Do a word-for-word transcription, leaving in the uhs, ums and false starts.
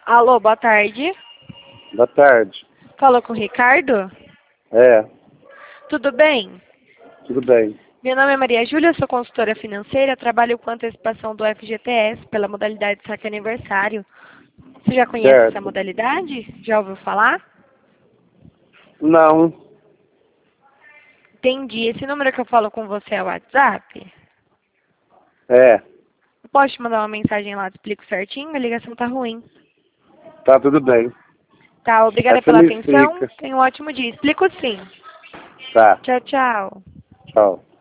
Alô, boa tarde. Boa tarde. Falou com o Ricardo? É, Tudo bem? tudo bem. Meu nome é Maria Júlia, sou consultora financeira, trabalho com antecipação do F G T S pela modalidade saque aniversário. Você já conhece essa Certo. modalidade? Já ouviu falar? Não, Entendi. Esse número que eu falo com você é o WhatsApp? é, Eu posso te mandar uma mensagem lá, te explico certinho, a ligação tá ruim. tá tudo bem. Tá, Aí obrigada você pela me atenção, explica. tenha um ótimo dia. Explico sim. Tá, Tchau, tchau. tchau.